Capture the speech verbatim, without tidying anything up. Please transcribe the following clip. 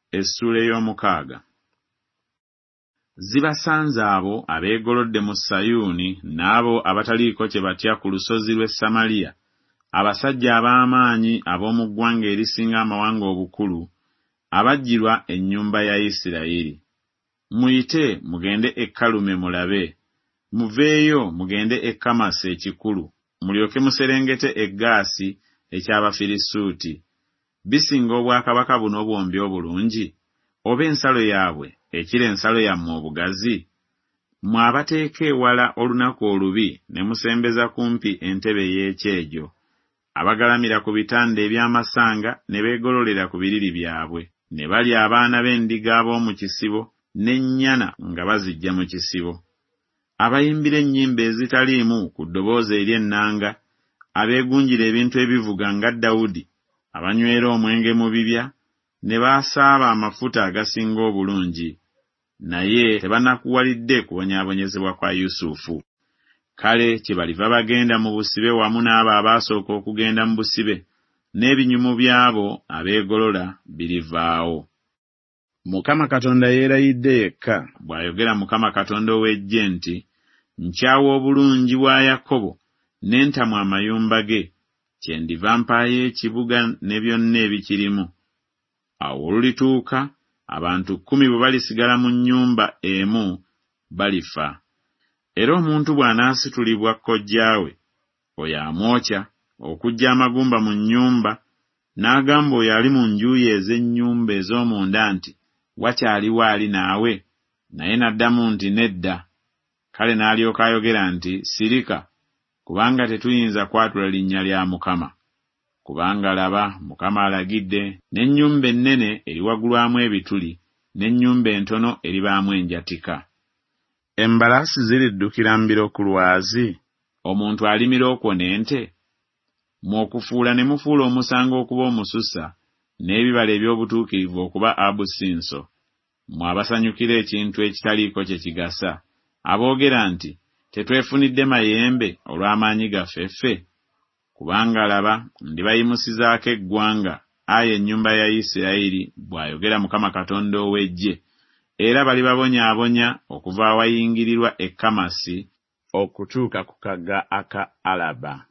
Essula ey'omukaaga. Zibasanze abo abeegolodde mu Sayuuni n'abo abataliiko kye batya ku lusozi lw'e Samaliya, abasajja ab'amaanyi ab'omu ggwanga erisinga amawanga obukulu, abajjirwa ennyumba ya Isirayiri. Muyite mugende e Kalume mulabe, muveeyo mugende e Kamasi ekikulu, mulyoke muserengete e Gaasi eky'Abafirisuuti. Bisinga obwakabaka buno bwombi obulungi, oba ensalo yaabwe ekira ensalo yammwe obugazi? Mmwe abateeka ewala olunaku olubi ne musembeza kumpi entebe y'ekyejo, abagalamira ku bitanda eby'amasanga ne beegololera ku biriri byabwe, ne balya abaana b'endiga ab'omu kisibo n'ennyana nga baziggya mu kisibo. Abayimbira ennyimba ezitaliimu ku ddoboozi ery'ennanga, abeegunjira ebintu ebivuga nga Dawudi, abanywera omwenge mu bibya, ne baasaaba amafuta agasinga obulungi, naye tebanakuwalidde kubonyaabonyezebwa kwa Yusufu. Kale kye baliva bagenda mu busibe wamu n'abo abaasooka okugenda mu busibe, n'ebinyumu by'abo abeegolola birivaawo. Mukama Katonda yeerayidde yekka, bw'ayogera Mukama Katonda ow'Eggye nti, nkyawa obulungi bwa Yakobo ne ntamwa amayumba ge, kyendiva mpaayo ekibuga ne byonna ebikirimu. Awo olulituuka, abantu kkumi bwe balisigala mu nnyumba emu balifa. Era omuntu bw'anaasitulibwa kojjaawe, oyo amwokya okuggya amagumba mu nnyumba, n'agamba oyo ali mu njuyi ez'ennyumba ez'omunda nti, wakyaliwo ali naawe? Naye n'addamu nti, nedda. Kale n'alyoka ayogera nti, sirika, kubanga tetuyinza kwatula linnya lya Mukama. Kubanga laba, Mukama alagidde, n'ennyumba ennene eriwagulwamu ebituli, n'ennyumba entono eribaamu enjatika. Embalaasi ziriddukira mbiro ku lwazi? Omuntu alimira okwo n'ente? Mw'okufuula ne mufuula omusango okuba omususa, n'ebibala eby'obutuukirivu okuba abusinso. Mmwe abasanyukira ekintu ekitaliiko kye kigasa, aboogera nti, tetwefunidde mayembe olw'amaanyi gaffe ffe? Kubanga laba, ndibayimusizaako eggwanga, ayi ennyumba ya Isirayiri, bw'ayogera Mukama Katonda ow'Eggye, era balibabonyaabonya okuva awayingirirwa e Kamasi okutuuka ku kagga aka Alaba.